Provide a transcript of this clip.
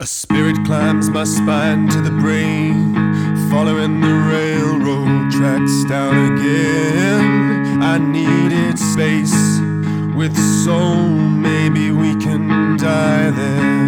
Spirit climbs my spine to the brain, following the railroad tracks down again. I needed space with soul, maybe we can die there.